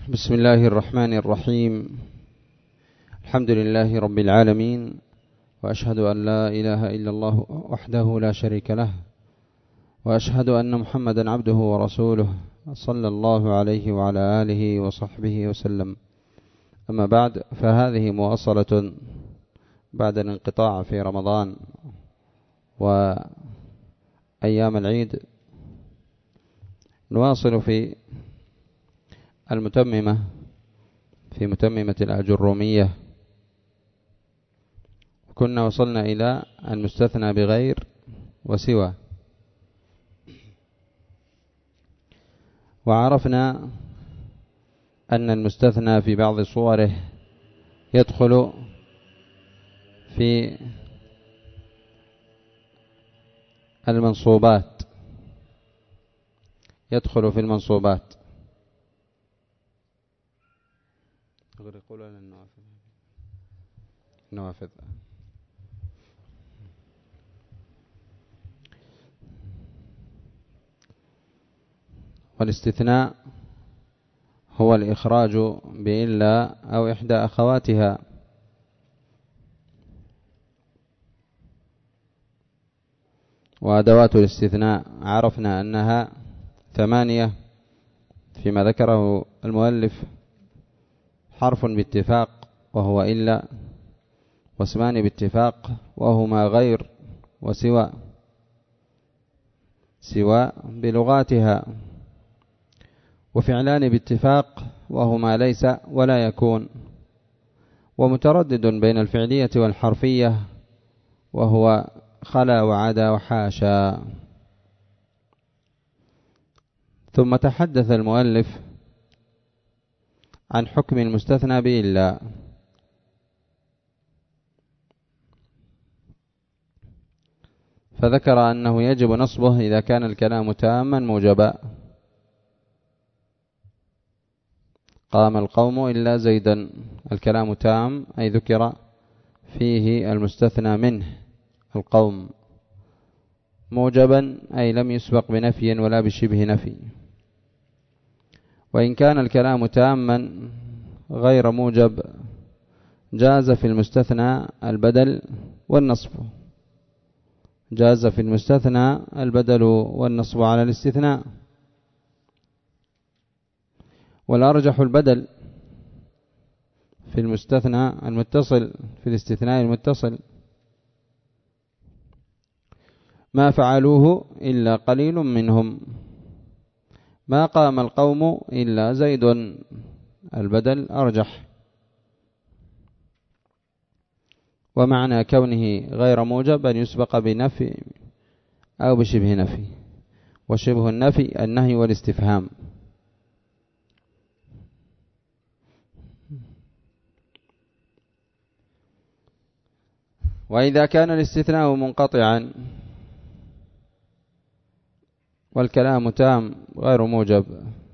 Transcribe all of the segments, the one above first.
بسم الله الرحمن الرحيم. الحمد لله رب العالمين، وأشهد أن لا إله إلا الله وحده لا شريك له، وأشهد أن محمدا عبده ورسوله صلى الله عليه وعلى آله وصحبه وسلم. أما بعد، فهذه مواصلة بعد الانقطاع في رمضان وأيام العيد. نواصل في المتممة في متممة الأجرومية، كنا وصلنا إلى المستثنى بغير وسوى، وعرفنا أن المستثنى في بعض صوره يدخل في المنصوبات، النوافذ. والاستثناء هو الإخراج بإلا أو إحدى أخواتها، وأدوات الاستثناء عرفنا أنها 8 فيما ذكره المؤلف: حرف باتفاق وهو إلا، واسمان باتفاق وهما غير وسوى بلغاتها، وفعلان باتفاق وهما ليس ولا يكون، ومتردد بين الفعلية والحرفية وهو خلا وعدا وحاشا. ثم تحدث المؤلف عن حكم المستثنى بإلا، فذكر أنه يجب نصبه إذا كان الكلام تاما موجبا. قام القوم إلا زيدا، الكلام تام أي ذكر فيه المستثنى منه القوم، موجبا أي لم يسبق بنفي ولا بشبه نفي. وإن كان الكلام تاما غير موجب جاز في المستثنى البدل والنصب على الاستثناء، والأرجح البدل في المستثنى المتصل، في الاستثناء المتصل. ما فعلوه إلا قليل منهم، ما قام القوم إلا زيد، البدل أرجح. ومعنى كونه غير موجب أن يسبق بنفي أو بشبه نفي، وشبه النفي النهي والاستفهام. وإذا كان الاستثناء منقطعا والكلام تام غير موجب،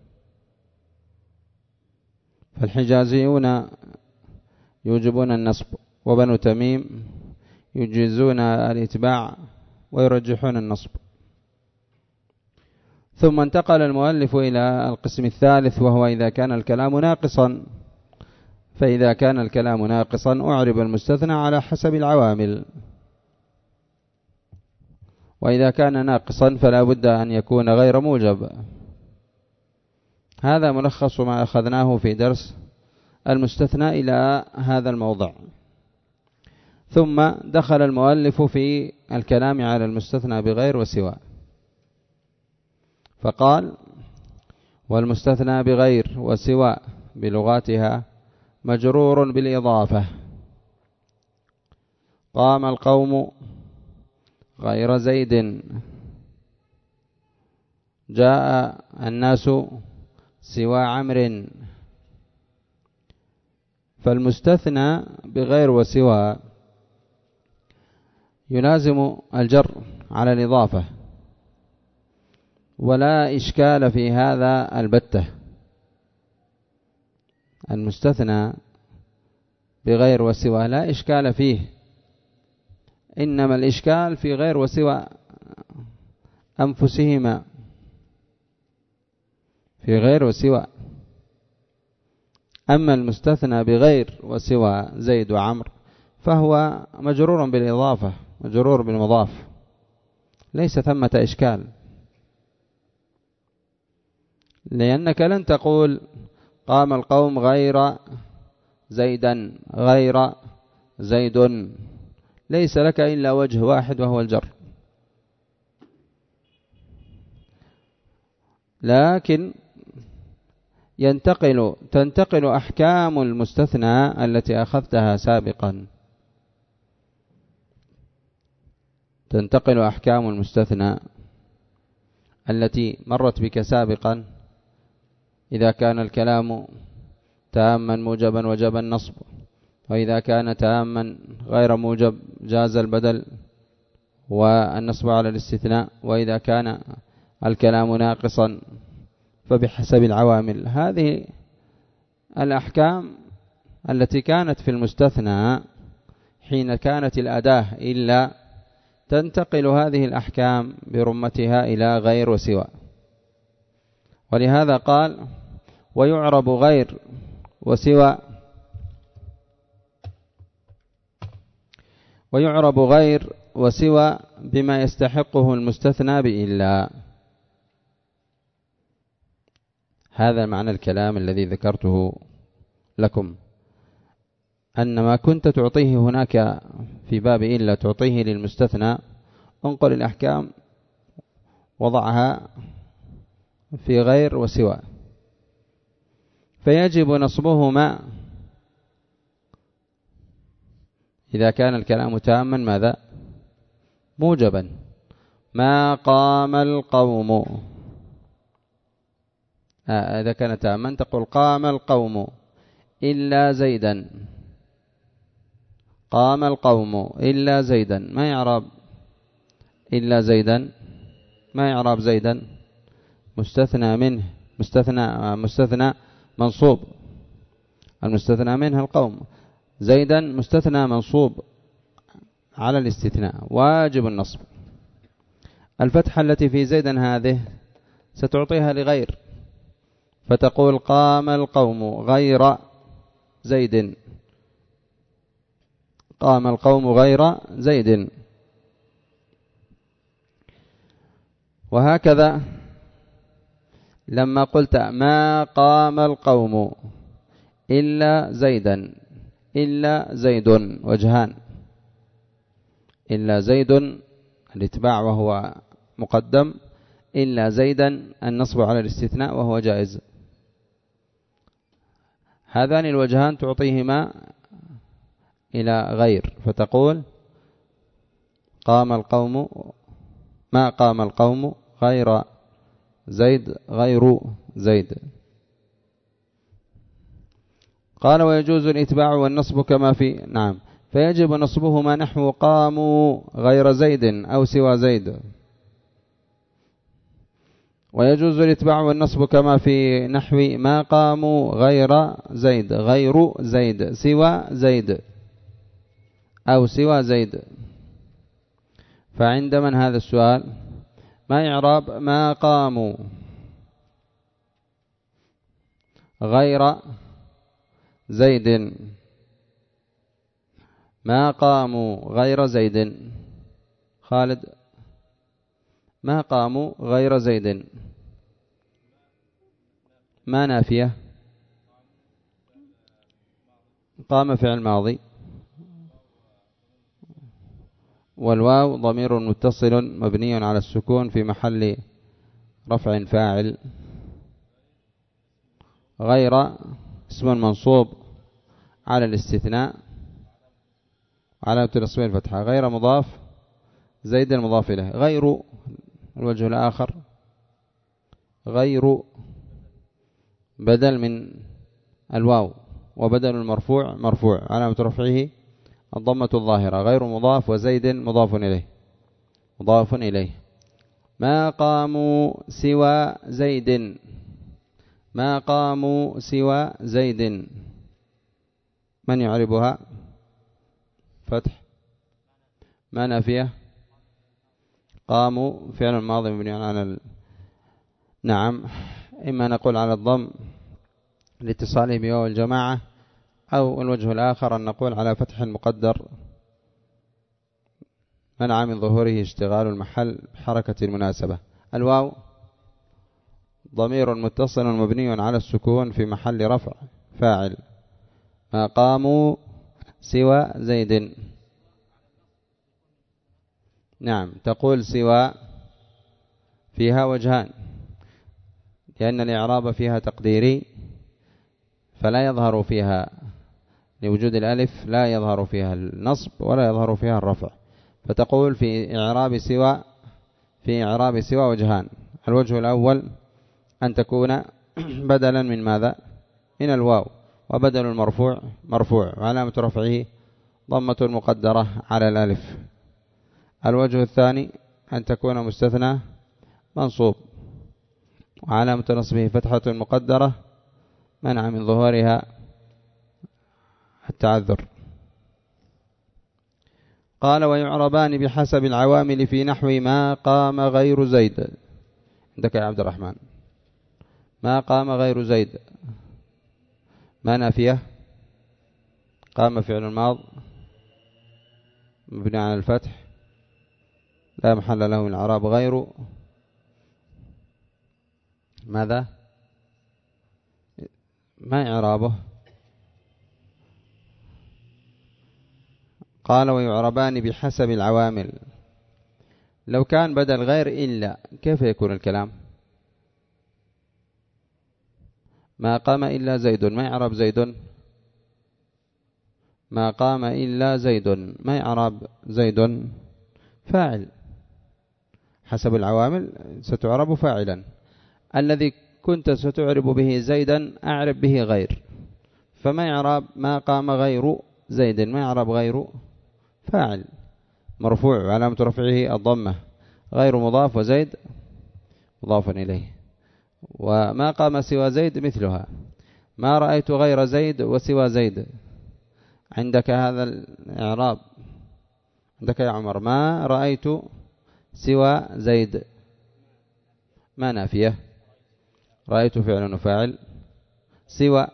فالحجازيون يوجبون النصب، وبنو تميم يجيزون الاتباع ويرجحون النصب. ثم انتقل المؤلف إلى القسم الثالث، وهو إذا كان الكلام ناقصا. فإذا كان الكلام ناقصا أعرب المستثنى على حسب العوامل، وإذا كان ناقصا فلا بد أن يكون غير موجب. هذا ملخص ما أخذناه في درس المستثنى إلى هذا الموضع. ثم دخل المؤلف في الكلام على المستثنى بغير وسوى، فقال: والمستثنى بغير وسوى بلغاتها مجرور بالإضافة. قام القوم غير زيد، جاء الناس سوى عمرو. فالمستثنى بغير وسوى يلازم الجر على الإضافة، ولا إشكال في هذا البتة. المستثنى بغير وسوى لا إشكال فيه، إنما الإشكال في غير وسوى أنفسهما، في غير وسوى. أما المستثنى بغير وسوى زيد وعمر فهو مجرور بالإضافة، مجرور بالمضاف، ليس ثمة إشكال، لأنك لن تقول قام القوم غير زيدا، غير زيد، ليس لك إلا وجه واحد وهو الجر. لكن تنتقل أحكام المستثنى التي أخذتها سابقا، تنتقل أحكام المستثنى التي مرت بك سابقا. إذا كان الكلام تاما موجبا وجب النصب، وإذا كان تاما غير موجب جاز البدل والنصب على الاستثناء، وإذا كان الكلام ناقصا فبحسب العوامل. هذه الأحكام التي كانت في المستثنى حين كانت الأداة إلا، تنتقل هذه الأحكام برمتها إلى غير وسوى. ولهذا قال ويعرب غير وسوى، ويعرب غير وسوى بما يستحقه المستثنى بإلا. هذا معنى الكلام الذي ذكرته لكم، أن ما كنت تعطيه هناك في باب إلا تعطيه للمستثنى، انقل الأحكام وضعها في غير وسوى، فيجب نصبهما إذا كان الكلام تاما ماذا؟ موجبا. ما قام القوم، إذا كان تاما تقول قام القوم إلا زيدا، قام القوم إلا زيدا. ما يعرب إلا زيدا؟ ما يعرب زيدا؟ مستثنى منه، مستثنى منصوب، المستثنى منه القوم. زيدا مستثنى منصوب على الاستثناء واجب النصب. الفتحة التي في زيدا هذه ستعطيها لغير، فتقول قام القوم غير زيد، قام القوم غير زيد. وهكذا لما قلت ما قام القوم إلا زيدا، إلا زيد وجهان، إلا زيد الاتباع وهو مقدم، إلا زيدا النصب على الاستثناء وهو جائز. هذان الوجهان تعطيهما إلى غير، فتقول قام القوم، ما قام القوم غير زيد، غير زيد. قال ويجوز الإتباع والنصب كما في نعم، فيجب نصبهما نحو قاموا غير زيد أو سوى زيد. ويجوز الإتباع والنصب كما في نحو ما قاموا غير زيد، غير زيد، سوى زيد أو سوى زيد. فعند من هذا السؤال؟ ما يعرب ما قاموا غير زيد، ما قاموا غير زيد. خالد، ما قاموا غير زيد، ما نافية؟ قام فعل ماضي، والواو ضمير متصل مبني على السكون في محل رفع فاعل. غير اسم منصوب على الاستثناء علامة نصبه الفتحة. غير مضاف، زيد المضاف إليه. غير الوجه الآخر، غير بدل من الواو، وبدل المرفوع مرفوع علامة رفعه الضمة الظاهرة. غير مضاف، وزيد مضاف إليه، مضاف إليه. ما قاموا سوى زيد، ما قاموا سوى زيد. من يعربها؟ فتح. ما نافية؟ قاموا فعل ماضي مبني على نعم، إما نقول على الضم لاتصاله بواو الجماعة، أو الوجه الآخر أن نقول على فتح مقدر منع من ظهوره اشتغال المحل بحركة المناسبة. الواو ضمير متصل مبني على السكون في محل رفع فاعل. ما قاموا سوى زيد. نعم، تقول سوى فيها وجهان، لأن الإعراب فيها تقديري فلا يظهر فيها لوجود الألف، لا يظهر فيها النصب ولا يظهر فيها الرفع. فتقول في إعراب سوى وجهان. الوجه الأول أن تكون بدلا من ماذا؟ من الواو، وبدل المرفوع مرفوع وعلامة رفعه ضمة مقدرة على الألف. الوجه الثاني أن تكون مستثنى منصوب وعلامة نصبه فتحة مقدرة منع من ظهورها التعذر. قال ويعربان بحسب العوامل في نحو ما قام غير زيد. عندك يا عبد الرحمن ما قام غير زيد، ما نافية؟ قام فعل الماض مبني على الفتح لا محل له من الإعراب، غير ماذا؟ ما إعرابه؟ قال ويعربان بحسب العوامل. لو كان بدل غير إلا كيف يكون الكلام؟ ما قام إلا زيد، ما يعرب زيد؟ ما قام إلا زيد، ما يعرب زيد؟ فاعل. حسب العوامل ستعرب فاعلا. الذي كنت ستعرب به زيدا أعرب به غير، فما يعرب ما قام غير زيد، ما يعرب غير فاعل مرفوع وعلامة رفعه الضمة، غير مضاف وزيد مضاف إليه. وما قام سوى زيد مثلها، ما رأيت غير زيد وسوى زيد. عندك هذا الإعراب، عندك يا عمر ما رأيت سوى زيد، ما نافية؟ رأيت فعل وفاعل، سوى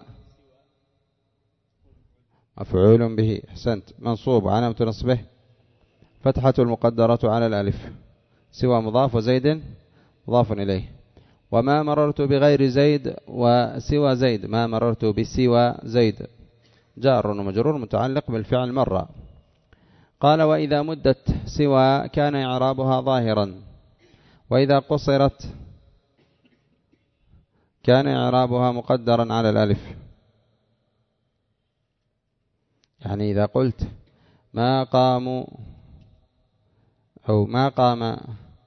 مفعول به، أحسنت، منصوب علامة نصبه فتحة المقدرة على الألف، سوى مضاف وزيد مضاف إليه. وما مررت بغير زيد وسوى زيد، ما مررت بسوى زيد جار ومجرور متعلق بالفعل مرة. قال وإذا مدت سوى كان إعرابها ظاهرا، وإذا قصرت كان إعرابها مقدرا على الألف. يعني إذا قلت ما قاموا أو ما قام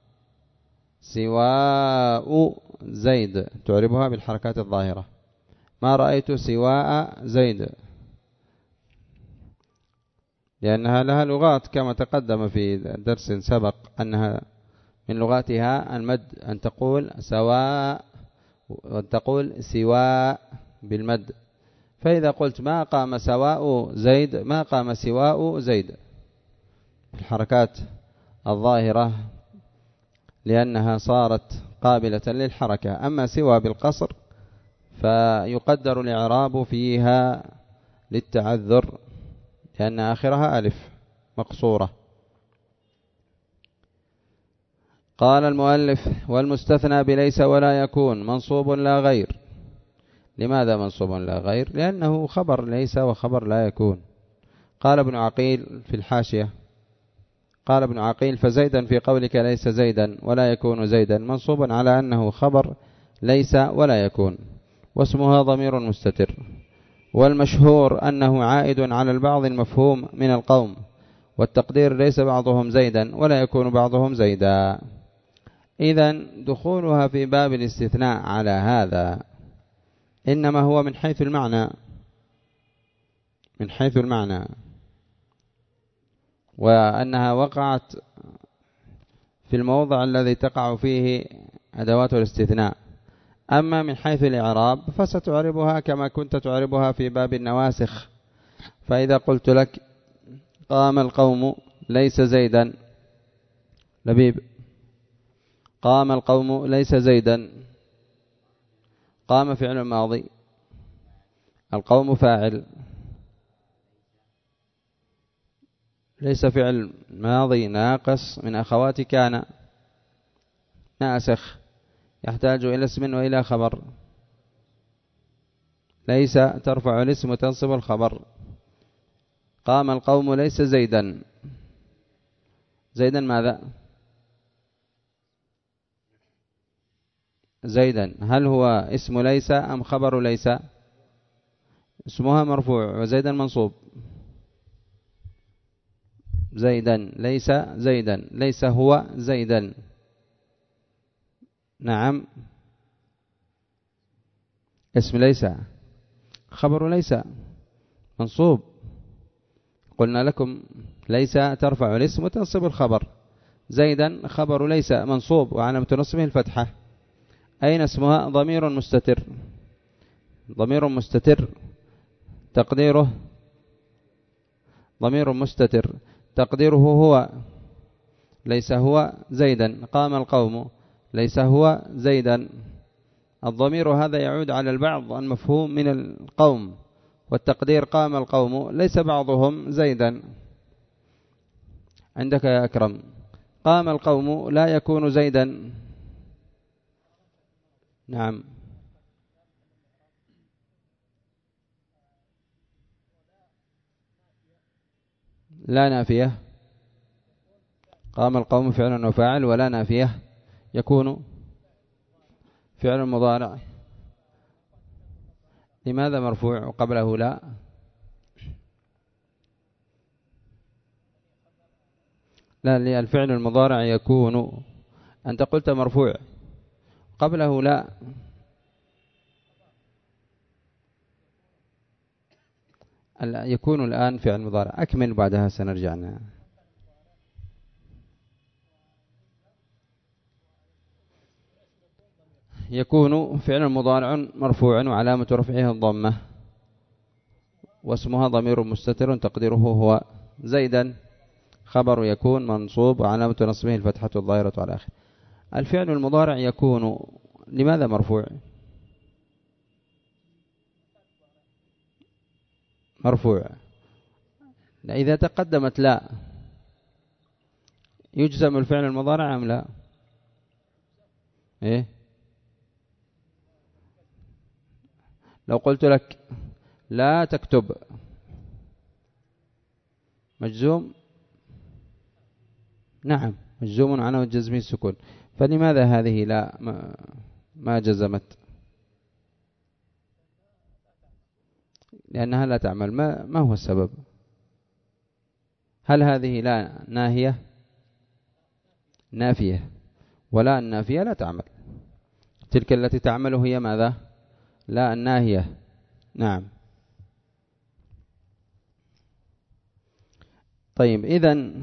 سواء زيد تعربها بالحركات الظاهرة. ما رأيت سواء زيد لأنها لها لغات كما تقدم في درس سبق أنها من لغاتها المد، أن تقول سواء وتقول سواء بالمد. فإذا قلت ما قام سواء زيد ما قام سواء زيد الحركات الظاهرة لأنها صارت قابلة للحركة. أما سوى بالقصر فيقدر الإعراب فيها للتعذر لأن آخرها ألف مقصورة. قال المؤلف والمستثنى بليس ولا يكون منصوب لا غير. لماذا منصوب لا غير؟ لأنه خبر ليس وخبر لا يكون. قال ابن عقيل في الحاشية، قال ابن عقيل فزيدا في قولك ليس زيدا ولا يكون زيدا منصوب على أنه خبر ليس ولا يكون، واسمها ضمير مستتر، والمشهور أنه عائد على البعض المفهوم من القوم، والتقدير ليس بعضهم زيدا ولا يكون بعضهم زيدا. إذن دخولها في باب الاستثناء على هذا إنما هو من حيث المعنى، من حيث المعنى، وأنها وقعت في الموضع الذي تقع فيه أدوات الاستثناء. أما من حيث الإعراب فستعربها كما كنت تعربها في باب النواسخ. فإذا قلت لك قام القوم ليس زيدا، لبيب قام القوم ليس زيدا، قام فعل ماضي القوم فاعل، ليس فعل ماضي ناقص من أخوات كان ناسخ يحتاج إلى اسم وإلى خبر. ليس ترفع الاسم وتنصب الخبر. قام القوم ليس زيدا. زيدا ماذا؟ زيدا هل هو اسم ليس أم خبر ليس؟ اسمها مرفوع وزيدا منصوب. زيدا ليس زيدا، ليس هو زيدا. نعم، اسم ليس خبر ليس منصوب. قلنا لكم ليس ترفع الاسم وتنصب الخبر. زيدا خبر ليس منصوب وعلامة نصبه الفتحة. أين اسمها؟ ضمير مستتر. ضمير مستتر تقديره ضمير مستتر تقديره هو. ليس هو زيدا. قام القوم ليس هو زيدا. الضمير هذا يعود على البعض المفهوم من القوم، والتقدير قام القوم ليس بعضهم زيدا. عندك يا أكرم قام القوم لا يكون زيدا. نعم، لا نافية. قام القوم فعل وفاعل ولا نافية. يكون فعل مضارع. لماذا مرفوع وقبله لا؟ لا، الفعل المضارع يكون. أنت قلت مرفوع قبله لا. يكون الآن فعل مضارع. أكمل بعدها سنرجعنا. يكون فعل مضارع مرفوع وعلامة رفعه الضمة، واسمها ضمير مستتر تقديره هو. زيدا خبر يكون منصوب وعلامة نصبه الفتحة الظاهرة على آخره. الفعل المضارع يكون لماذا مرفوع؟ مرفوع إذا تقدمت لا. يجزم الفعل المضارع أم لا؟ إيه؟ لو قلت لك لا تكتب مجزوم؟ نعم مجزوم على جزمه السكون. فلماذا هذه لا ما جزمت؟ لأنها لا تعمل. ما هو السبب؟ هل هذه لا ناهية؟ نافية، ولا النافية لا تعمل. تلك التي تعمل هي ماذا؟ لا الناهية. نعم. طيب إذن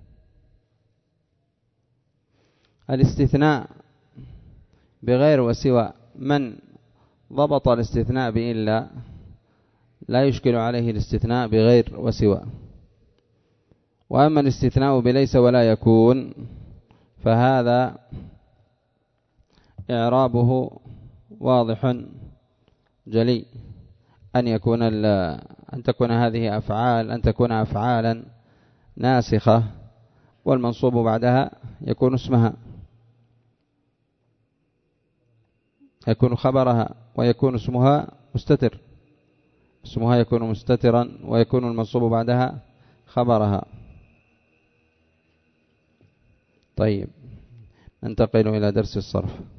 الاستثناء بغير وسوى، من ضبط الاستثناء بإلا لا يشكل عليه الاستثناء بغير وسوى. وأما الاستثناء بليس ولا يكون فهذا إعرابه واضح جلي. أن تكون هذه أفعال، أن تكون أفعالا ناسخة، والمنصوب بعدها يكون اسمها، يكون خبرها، ويكون اسمها مستتر. اسمها يكون مستترا ويكون المنصوب بعدها خبرها. طيب ننتقل إلى درس الصرف.